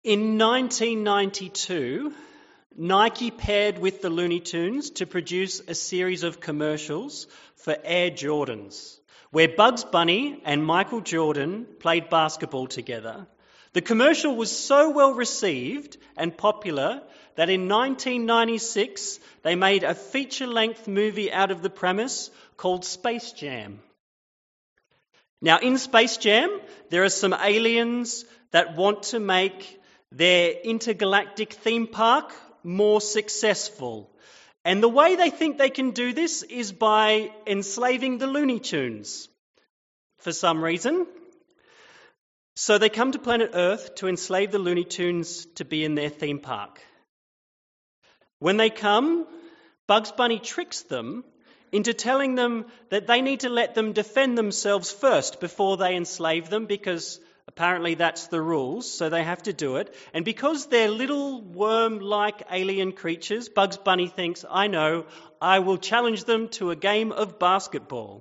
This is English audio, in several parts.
In 1992, Nike paired with the Looney Tunes to produce a series of commercials for Air Jordans, where Bugs Bunny and Michael Jordan played basketball together. The commercial was so well received and popular that in 1996 they made a feature-length movie out of the premise called Space Jam. Now, in Space Jam, there are some aliens that want to make their intergalactic theme park more successful. And the way they think they can do this is by enslaving the Looney Tunes for some reason. So they come to planet Earth to enslave the Looney Tunes to be in their theme park. When they come, Bugs Bunny tricks them into telling them that they need to let them defend themselves first before they enslave them, because apparently that's the rules, so they have to do it. And because they're little worm-like alien creatures, Bugs Bunny thinks, I know, I will challenge them to a game of basketball.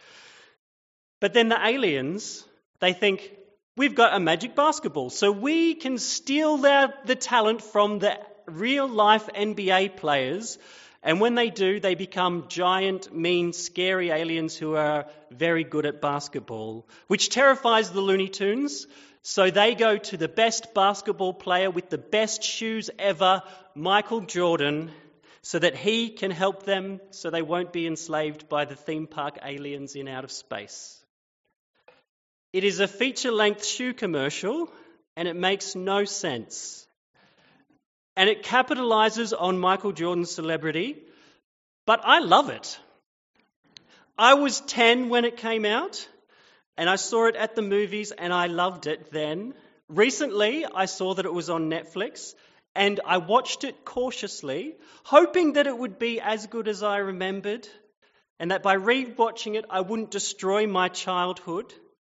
But then the aliens, they think, we've got a magic basketball, so we can steal the talent from the real-life NBA players. And when they do, they become giant, mean, scary aliens who are very good at basketball, which terrifies the Looney Tunes. So they go to the best basketball player with the best shoes ever, Michael Jordan, so that he can help them so they won't be enslaved by the theme park aliens in outer space. It is a feature-length shoe commercial, and it makes no sense. And it capitalises on Michael Jordan's celebrity, but I love it. I was 10 when it came out, and I saw it at the movies, and I loved it then. Recently, I saw that it was on Netflix, and I watched it cautiously, hoping that it would be as good as I remembered, and that by re-watching it, I wouldn't destroy my childhood.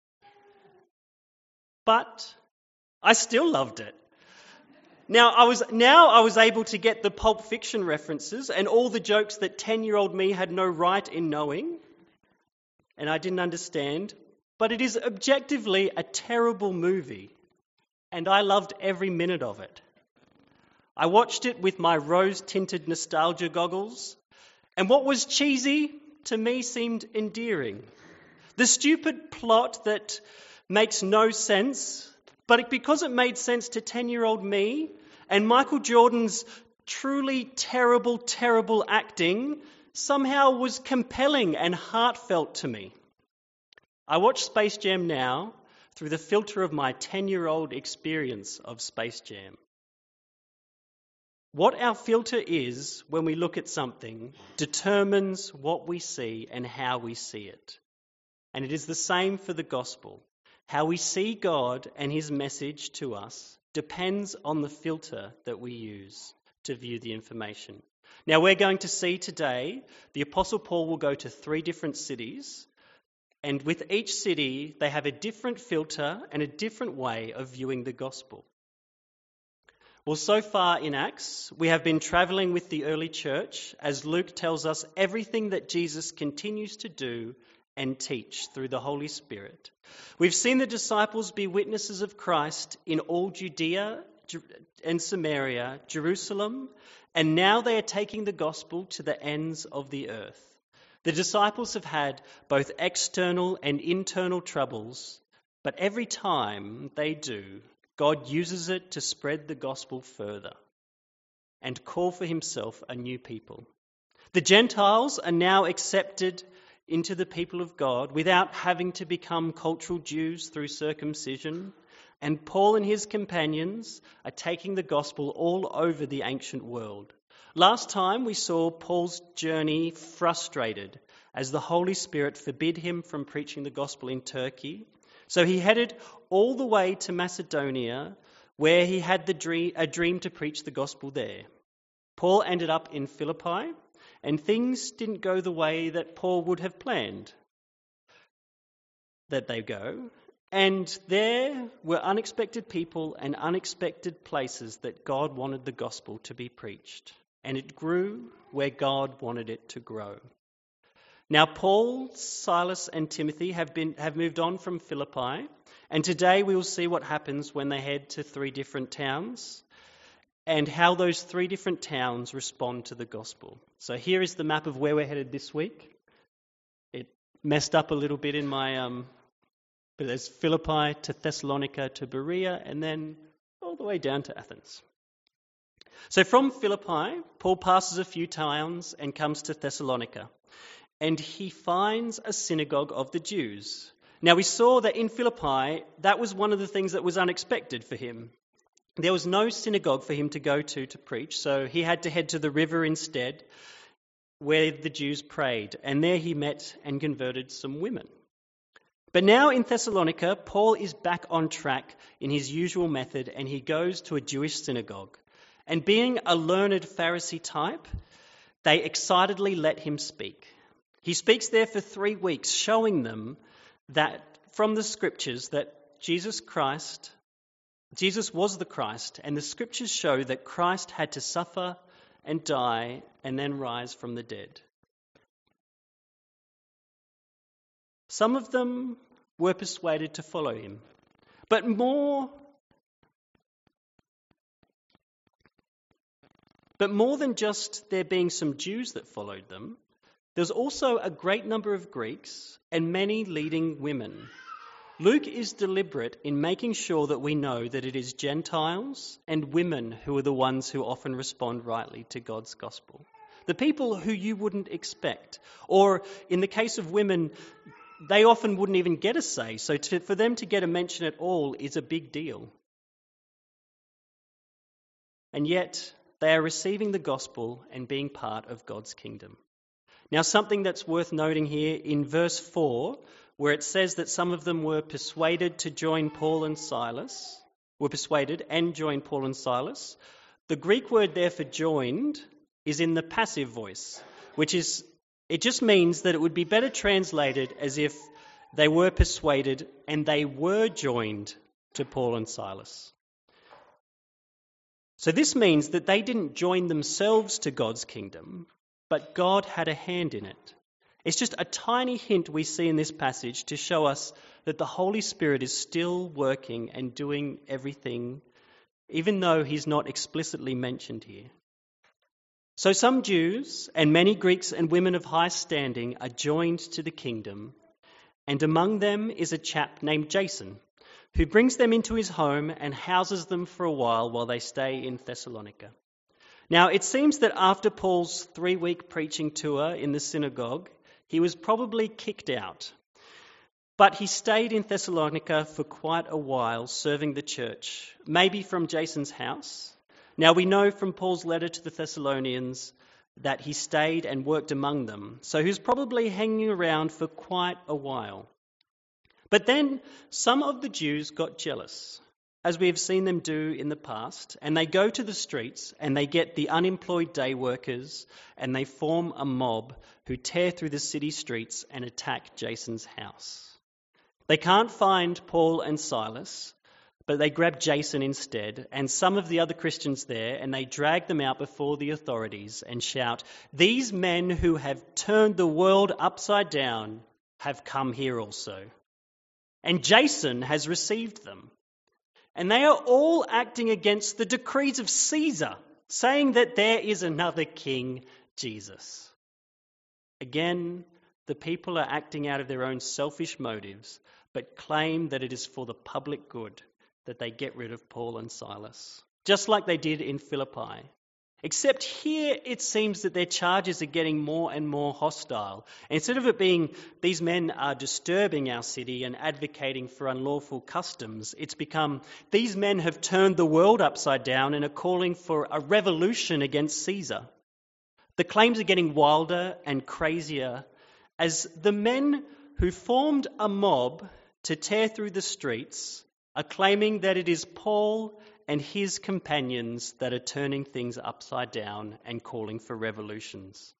But I still loved it. Now I was able to get the Pulp Fiction references and all the jokes that 10-year-old me had no right in knowing, and I didn't understand. But it is objectively a terrible movie, and I loved every minute of it. I watched it with my rose-tinted nostalgia goggles, and what was cheesy to me seemed endearing. The stupid plot that makes no sense, but because it made sense to 10-year-old me, and Michael Jordan's truly terrible, terrible acting somehow was compelling and heartfelt to me. I watch Space Jam now through the filter of my 10-year-old experience of Space Jam. What our filter is when we look at something determines what we see and how we see it. And it is the same for the gospel. How we see God and his message to us depends on the filter that we use to view the information. Now, we're going to see today the Apostle Paul will go to 3 different cities, and with each city they have a different filter and a different way of viewing the gospel. Well, so far in Acts, we have been travelling with the early church as Luke tells us everything that Jesus continues to do and teach through the Holy Spirit. We've seen the disciples be witnesses of Christ in all Judea and Samaria, Jerusalem, and now they are taking the gospel to the ends of the earth. The disciples have had both external and internal troubles, but every time they do, God uses it to spread the gospel further and call for himself a new people. The Gentiles are now accepted into the people of God without having to become cultural Jews through circumcision, and Paul and his companions are taking the gospel all over the ancient world. Last time we saw Paul's journey frustrated as the Holy Spirit forbid him from preaching the gospel in Turkey. So he headed all the way to Macedonia, where he had a dream to preach the gospel there. Paul ended up in Philippi, and things didn't go the way that Paul would have planned that they go. And there were unexpected people and unexpected places that God wanted the gospel to be preached. And it grew where God wanted it to grow. Now, Paul, Silas, and Timothy have moved on from Philippi, and today we will see what happens when they head to 3 different towns and how those 3 different towns respond to the gospel. So here is the map of where we're headed this week. It messed up a little bit in my, but there's Philippi to Thessalonica to Berea, and then all the way down to Athens. So from Philippi, Paul passes a few towns and comes to Thessalonica. And he finds a synagogue of the Jews. Now we saw that in Philippi, that was one of the things that was unexpected for him. There was no synagogue for him to go to preach, so he had to head to the river instead, where the Jews prayed. And there he met and converted some women. But now in Thessalonica, Paul is back on track in his usual method, and he goes to a Jewish synagogue. And being a learned Pharisee type, they excitedly let him speak. He speaks there for 3 weeks, showing them that from the scriptures that Jesus was the Christ, and the scriptures show that Christ had to suffer and die and then rise from the dead. Some of them were persuaded to follow him, but more than just there being some Jews that followed them, there was also a great number of Greeks and many leading women. Luke is deliberate in making sure that we know that it is Gentiles and women who are the ones who often respond rightly to God's gospel. The people who you wouldn't expect. Or in the case of women, they often wouldn't even get a say. So for them to get a mention at all is a big deal. And yet they are receiving the gospel and being part of God's kingdom. Now, something that's worth noting here in verse 4, where it says that some of them were persuaded to join Paul and Silas, the Greek word there for joined is in the passive voice, it just means that it would be better translated as if they were persuaded and they were joined to Paul and Silas. So this means that they didn't join themselves to God's kingdom, but God had a hand in it. It's just a tiny hint we see in this passage to show us that the Holy Spirit is still working and doing everything, even though he's not explicitly mentioned here. So some Jews and many Greeks and women of high standing are joined to the kingdom, and among them is a chap named Jason, who brings them into his home and houses them for a while they stay in Thessalonica. Now, it seems that after Paul's 3-week preaching tour in the synagogue, he was probably kicked out. But he stayed in Thessalonica for quite a while, serving the church, maybe from Jason's house. Now, we know from Paul's letter to the Thessalonians that he stayed and worked among them, so he was probably hanging around for quite a while. But then some of the Jews got jealous, as we have seen them do in the past, and they go to the streets and they get the unemployed day workers and they form a mob who tear through the city streets and attack Jason's house. They can't find Paul and Silas, but they grab Jason instead and some of the other Christians there, and they drag them out before the authorities and shout, "These men who have turned the world upside down have come here also. And Jason has received them. And they are all acting against the decrees of Caesar, saying that there is another king, Jesus." Again, the people are acting out of their own selfish motives, but claim that it is for the public good that they get rid of Paul and Silas, just like they did in Philippi. Except here it seems that their charges are getting more and more hostile. Instead of it being, these men are disturbing our city and advocating for unlawful customs, it's become, these men have turned the world upside down and are calling for a revolution against Caesar. The claims are getting wilder and crazier as the men who formed a mob to tear through the streets are claiming that it is Paul and his companions that are turning things upside down and calling for revolutions.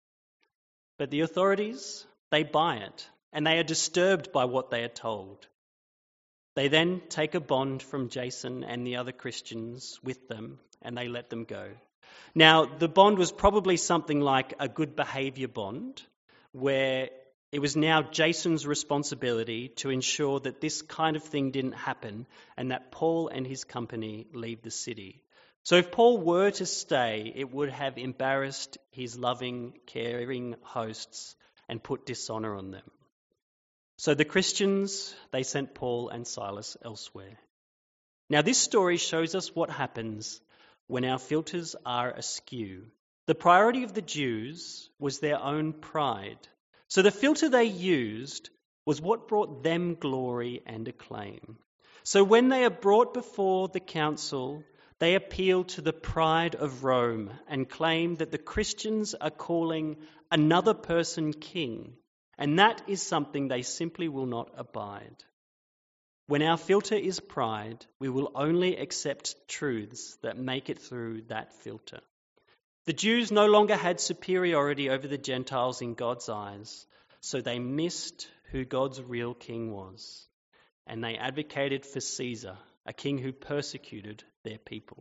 But the authorities, they buy it, and they are disturbed by what they are told. They then take a bond from Jason and the other Christians with them, and they let them go. Now, the bond was probably something like a good behaviour bond, where it was now Jason's responsibility to ensure that this kind of thing didn't happen and that Paul and his company leave the city. So if Paul were to stay, it would have embarrassed his loving, caring hosts and put dishonor on them. So the Christians, they sent Paul and Silas elsewhere. Now this story shows us what happens when our filters are askew. The priority of the Jews was their own pride. So the filter they used was what brought them glory and acclaim. So when they are brought before the council, they appeal to the pride of Rome and claim that the Christians are calling another person king, and that is something they simply will not abide. When our filter is pride, we will only accept truths that make it through that filter. The Jews no longer had superiority over the Gentiles in God's eyes, so they missed who God's real king was, and they advocated for Caesar, a king who persecuted their people.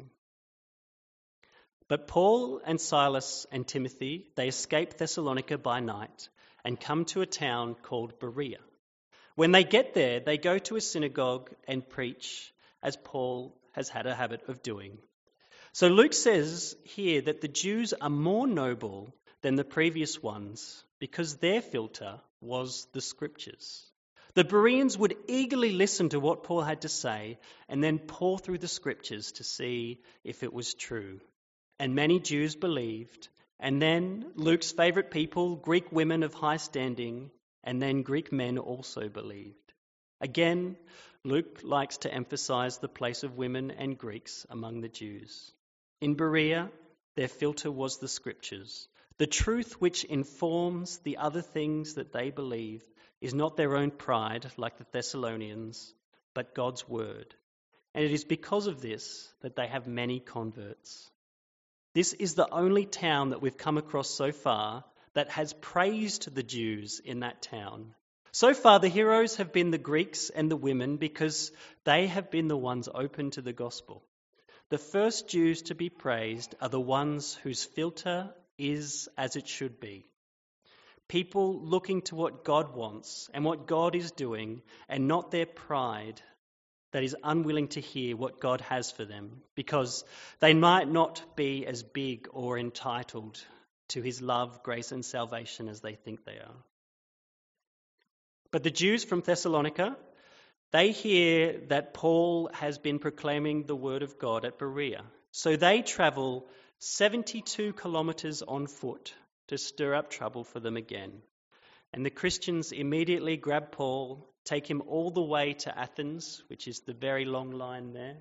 But Paul and Silas and Timothy, they escape Thessalonica by night and come to a town called Berea. When they get there, they go to a synagogue and preach, as Paul has had a habit of doing. So Luke says here that the Jews are more noble than the previous ones because their filter was the scriptures. The Bereans would eagerly listen to what Paul had to say and then pore through the scriptures to see if it was true. And many Jews believed. And then Luke's favourite people, Greek women of high standing, and then Greek men also believed. Again, Luke likes to emphasise the place of women and Greeks among the Jews. In Berea, their filter was the scriptures. The truth which informs the other things that they believe is not their own pride like the Thessalonians, but God's word. And it is because of this that they have many converts. This is the only town that we've come across so far that has praised the Jews in that town. So far, the heroes have been the Greeks and the women because they have been the ones open to the gospel. The first Jews to be praised are the ones whose filter is as it should be. People looking to what God wants and what God is doing, and not their pride that is unwilling to hear what God has for them because they might not be as big or entitled to his love, grace and salvation as they think they are. But the Jews from Thessalonica, they hear that Paul has been proclaiming the word of God at Berea. So they travel 72 kilometres on foot to stir up trouble for them again. And the Christians immediately grab Paul, take him all the way to Athens, which is the very long line there.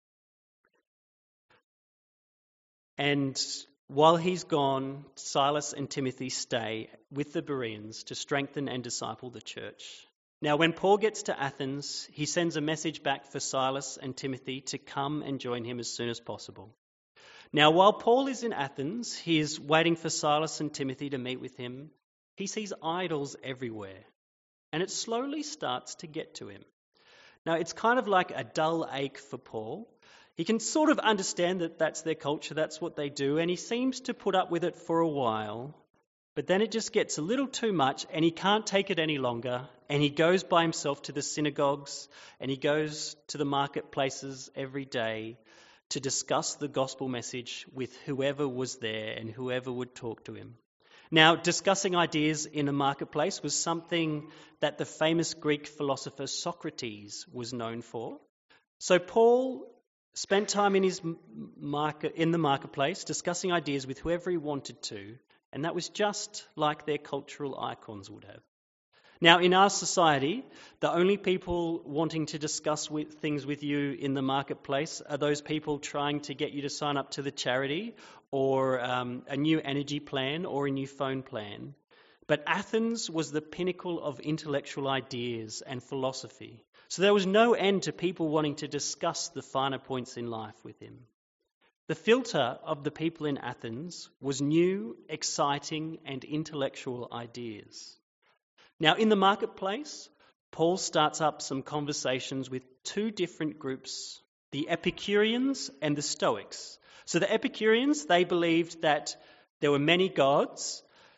And while he's gone, Silas and Timothy stay with the Bereans to strengthen and disciple the church. Now, when Paul gets to Athens, he sends a message back for Silas and Timothy to come and join him as soon as possible. Now, while Paul is in Athens, he is waiting for Silas and Timothy to meet with him. He sees idols everywhere, and it slowly starts to get to him. Now, it's kind of like a dull ache for Paul. He can sort of understand that that's their culture, that's what they do, and he seems to put up with it for a while. But then it just gets a little too much, and he can't take it any longer, and he goes by himself to the synagogues, and he goes to the marketplaces every day to discuss the gospel message with whoever was there and whoever would talk to him. Now, discussing ideas in a marketplace was something that the famous Greek philosopher Socrates was known for. So Paul spent time in the marketplace discussing ideas with whoever he wanted to, and that was just like their cultural icons would have. Now, in our society, the only people wanting to discuss things with you in the marketplace are those people trying to get you to sign up to the charity or a new energy plan or a new phone plan. But Athens was the pinnacle of intellectual ideas and philosophy. So there was no end to people wanting to discuss the finer points in life with him. The filter of the people in Athens was new, exciting, and intellectual ideas. Now, in the marketplace, Paul starts up some conversations with two different groups, the Epicureans and the Stoics. So the Epicureans, they believed that there were many gods,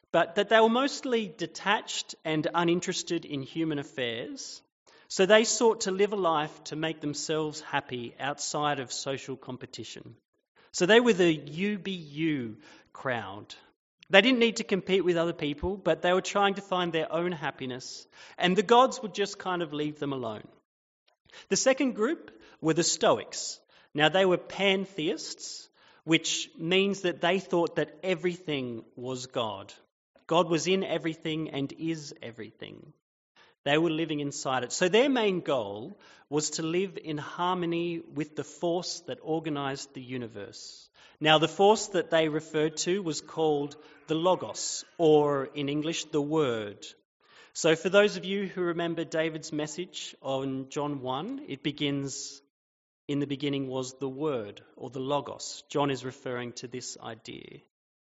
but that they were mostly detached and uninterested in human affairs. So they sought to live a life to make themselves happy outside of social competition. So they were the UBU crowd. They didn't need to compete with other people, but they were trying to find their own happiness, and the gods would just kind of leave them alone. The second group were the Stoics. Now they were pantheists, which means that they thought that everything was God. God was in everything and is everything. They were living inside it. So their main goal was to live in harmony with the force that organised the universe. Now, the force that they referred to was called the Logos, or in English, the Word. So for those of you who remember David's message on John 1, it begins, "In the beginning was the Word," or the Logos. John is referring to this idea.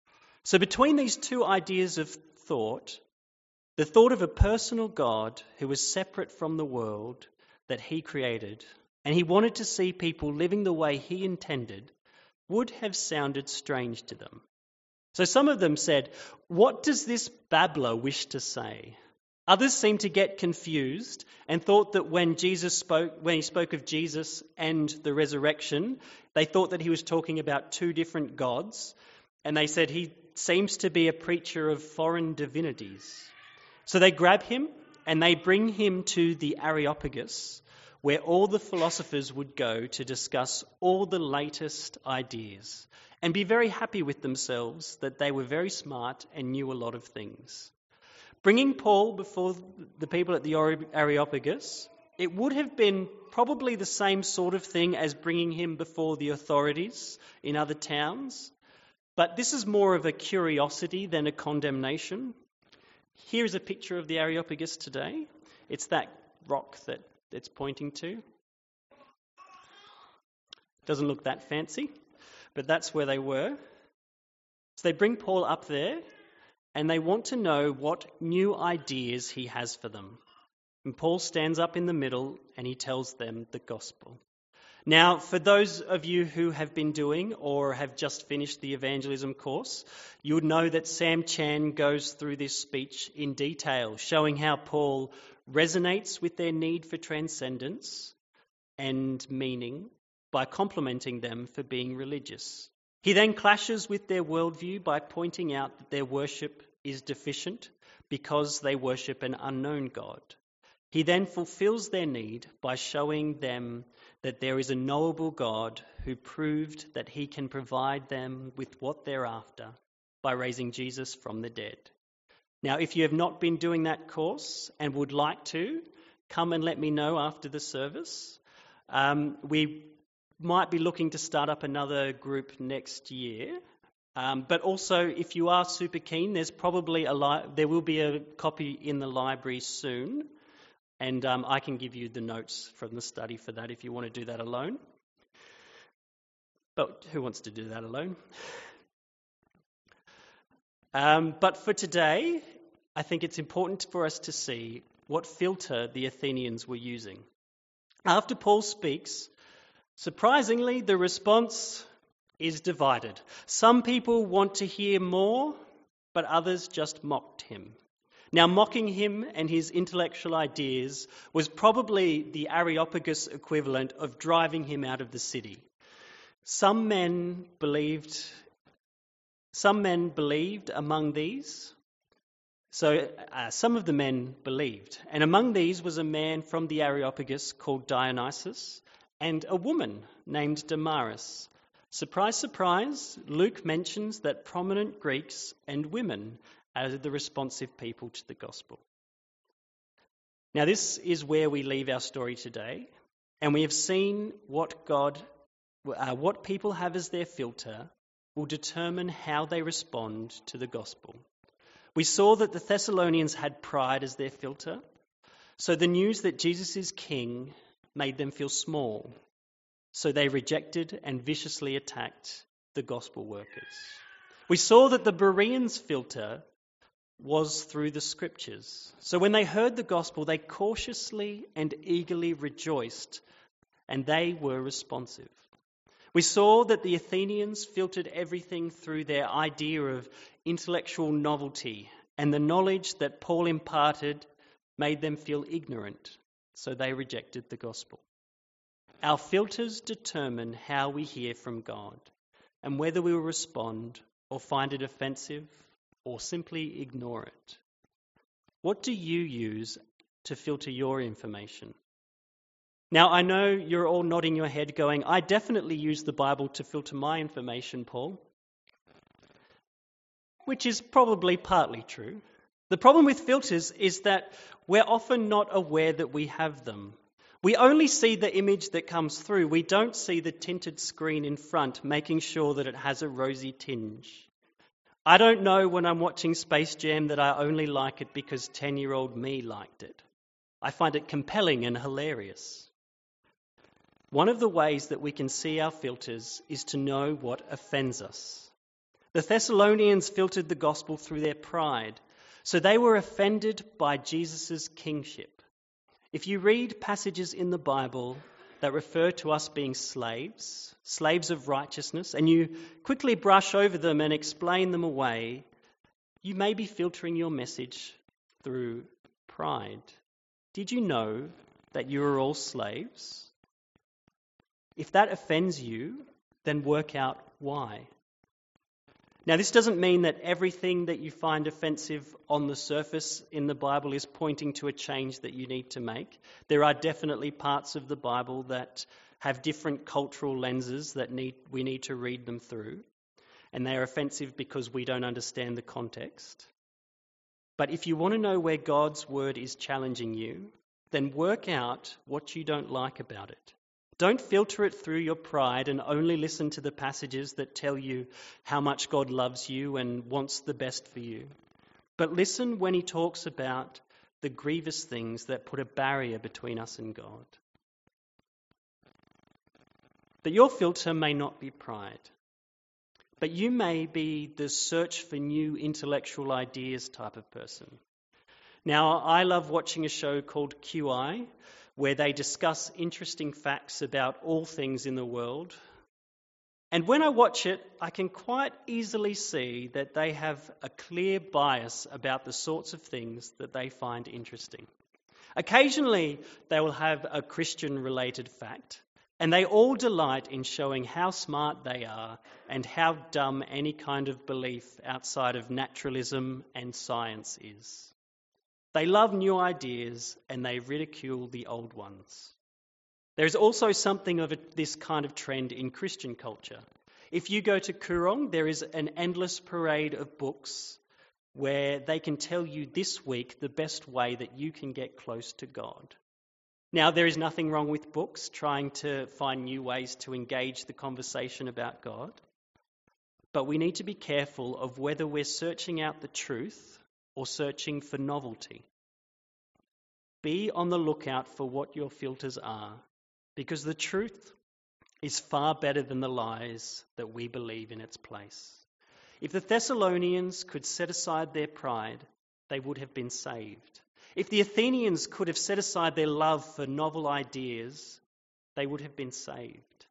So between these two ideas of thought, the thought of a personal God who was separate from the world that he created, and he wanted to see people living the way he intended, would have sounded strange to them. So some of them said, "What does this babbler wish to say?" Others seemed to get confused and thought that when he spoke of Jesus and the resurrection, they thought that he was talking about two different gods, and they said he seems to be a preacher of foreign divinities. So they grab him and they bring him to the Areopagus, where all the philosophers would go to discuss all the latest ideas and be very happy with themselves that they were very smart and knew a lot of things. Bringing Paul before the people at the Areopagus, it would have been probably the same sort of thing as bringing him before the authorities in other towns, but this is more of a curiosity than a condemnation. Here is a picture of the Areopagus today. It's that rock that it's pointing to. Doesn't look that fancy, but that's where they were. So they bring Paul up there, and they want to know what new ideas he has for them. And Paul stands up in the middle, and he tells them the gospel. Now, for those of you who have been doing or have just finished the evangelism course, you would know that Sam Chan goes through this speech in detail, showing how Paul resonates with their need for transcendence and meaning by complimenting them for being religious. He then clashes with their worldview by pointing out that their worship is deficient because they worship an unknown God. He then fulfills their need by showing them that there is a knowable God who proved that he can provide them with what they're after by raising Jesus from the dead. Now, if you have not been doing that course and would like to, come and let me know after the service. We might be looking to start up another group next year. But also, if you are super keen, there's probably there will be a copy in the library soon. And I can give you the notes from the study for that if you want to do that alone. But who wants to do that alone? But for today, I think it's important for us to see what filter the Athenians were using. After Paul speaks, surprisingly, the response is divided. Some people want to hear more, but others just mocked him. Now, mocking him and his intellectual ideas was probably the Areopagus equivalent of driving him out of the city. Some men believed among these. So some of the men believed. And among these was a man from the Areopagus called Dionysius and a woman named Damaris. Surprise, surprise, Luke mentions that prominent Greeks and women are the responsive people to the gospel. Now, this is where we leave our story today, and we have seen what people have as their filter will determine how they respond to the gospel. We saw that the Thessalonians had pride as their filter, so the news that Jesus is king made them feel small, so they rejected and viciously attacked the gospel workers. We saw that the Bereans' filter was through the scriptures. So when they heard the gospel, they cautiously and eagerly rejoiced, and they were responsive. We saw that the Athenians filtered everything through their idea of intellectual novelty, and the knowledge that Paul imparted made them feel ignorant, so they rejected the gospel. Our filters determine how we hear from God and whether we will respond or find it offensive or simply ignore it. What do you use to filter your information? Now, I know you're all nodding your head going, I definitely use the Bible to filter my information, Paul. Which is probably partly true. The problem with filters is that we're often not aware that we have them. We only see the image that comes through. We don't see the tinted screen in front, making sure that it has a rosy tinge. I don't know when I'm watching Space Jam that I only like it because 10-year-old me liked it. I find it compelling and hilarious. One of the ways that we can see our filters is to know what offends us. The Thessalonians filtered the gospel through their pride, so they were offended by Jesus' kingship. If you read passages in the Bible that refer to us being slaves of righteousness, and you quickly brush over them and explain them away, you may be filtering your message through pride. Did you know that you are all slaves? If that offends you, then work out why. Now, this doesn't mean that everything that you find offensive on the surface in the Bible is pointing to a change that you need to make. There are definitely parts of the Bible that have different cultural lenses that we need to read them through, and they are offensive because we don't understand the context. But if you want to know where God's word is challenging you, then work out what you don't like about it. Don't filter it through your pride and only listen to the passages that tell you how much God loves you and wants the best for you. But listen when he talks about the grievous things that put a barrier between us and God. But your filter may not be pride, but you may be the search for new intellectual ideas type of person. Now, I love watching a show called QI, where they discuss interesting facts about all things in the world. And when I watch it, I can quite easily see that they have a clear bias about the sorts of things that they find interesting. Occasionally, they will have a Christian-related fact, and they all delight in showing how smart they are and how dumb any kind of belief outside of naturalism and science is. They love new ideas and they ridicule the old ones. There is also something of this kind of trend in Christian culture. If you go to Koorong, there is an endless parade of books where they can tell you this week the best way that you can get close to God. Now, there is nothing wrong with books trying to find new ways to engage the conversation about God, but we need to be careful of whether we're searching out the truth or searching for novelty. Be on the lookout for what your filters are, because the truth is far better than the lies that we believe in its place. If the Thessalonians could set aside their pride, they would have been saved. If the Athenians could have set aside their love for novel ideas, they would have been saved.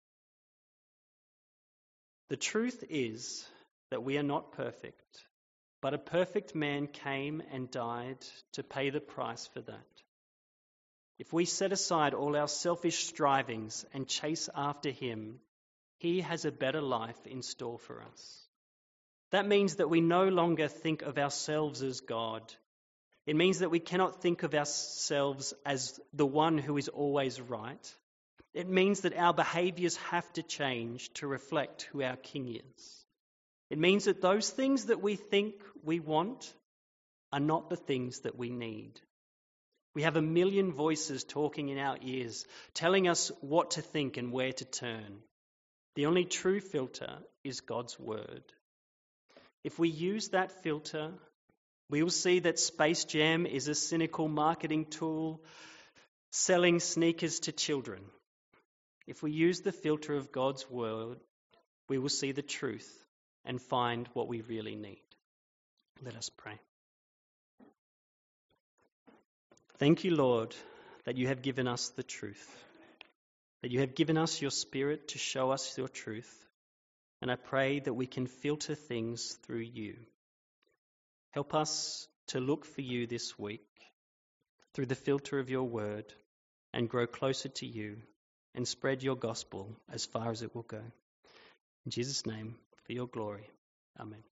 The truth is that we are not perfect, but a perfect man came and died to pay the price for that. If we set aside all our selfish strivings and chase after him, he has a better life in store for us. That means that we no longer think of ourselves as God. It means that we cannot think of ourselves as the one who is always right. It means that our behaviours have to change to reflect who our King is. It means that those things that we think we want are not the things that we need. We have a million voices talking in our ears, telling us what to think and where to turn. The only true filter is God's word. If we use that filter, we will see that Space Jam is a cynical marketing tool selling sneakers to children. If we use the filter of God's word, we will see the truth and find what we really need. Let us pray. Thank you, Lord, that you have given us the truth. that you have given us your Spirit to show us your truth, and I pray that we can filter things through you. Help us to look for you this week through the filter of your word and grow closer to you and spread your gospel as far as it will go. In Jesus' name, for your glory. Amen.